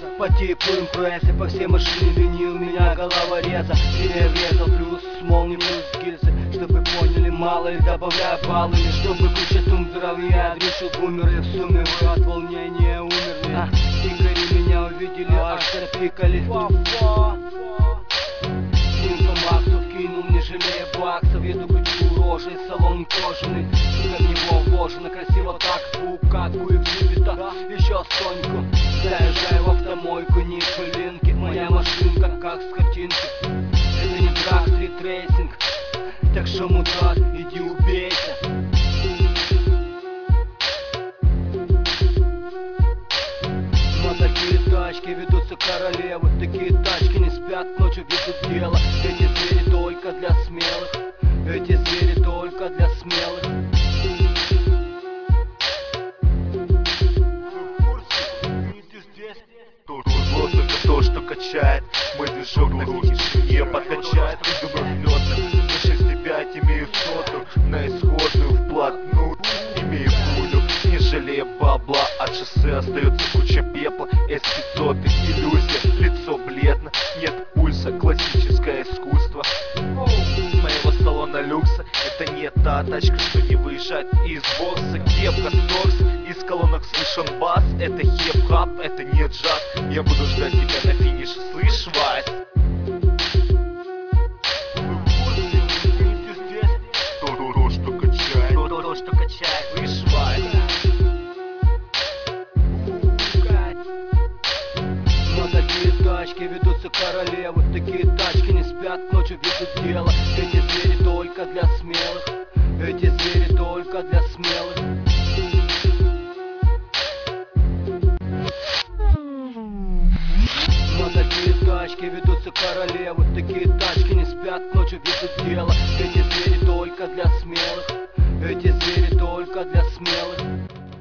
По типу импрессы, по всей машине винил меня головореза. Перерезал плюс молнии, плюс гильзы. Чтобы поняли, мало ли добавляю баллы. Или чтобы куча тумблеров, я решил бумеры. В сумме вы от волнения умерли. Дикари меня увидели, аж запикали. Максу вкинул, не жалея баксов. Еду кручу рожей, салон кожаный. Сука в него вложено, красиво так. Звук, как у экзибита, еще Соньку. Заезжаю в автомойку, не пылинки. Моя машинка, как с картинки. Это не драк, стрит-рейсинг. Так что, мудак, иди убейся. Но такие тачки ведутся королевы. Такие тачки не спят, ночью ведут дело. Эти звери только для смелых. Эти звери только для смелых. Тут зло только то, что качает. Мой движок на финише подкачает. Придумал взлетных на 6,5 имею соту. На исходную вплотную имею пулю. Не жалея бабла, от шоссе остается куча пепла. S500 иллюзия, лицо бледно. Нет пульса, классическое искусство моего салона люкса. Это не та тачка, что не выезжает из бокса. Кепка, сокс, из колонок слышен бас. Это хип-хап, это не джаз. Я буду ждать тебя на финише, слышь, Вась? То, что качает. То, что качает, Слышь, Вась? Но такие тачки ведутся королевы. Такие тачки не спят, ночью ведут дело. Эти звери только для смелых. Эти звери только для смелых. Но такие тачки ведутся королевы. Такие тачки не спят, ночью ведут дело. Эти звери только для смелых.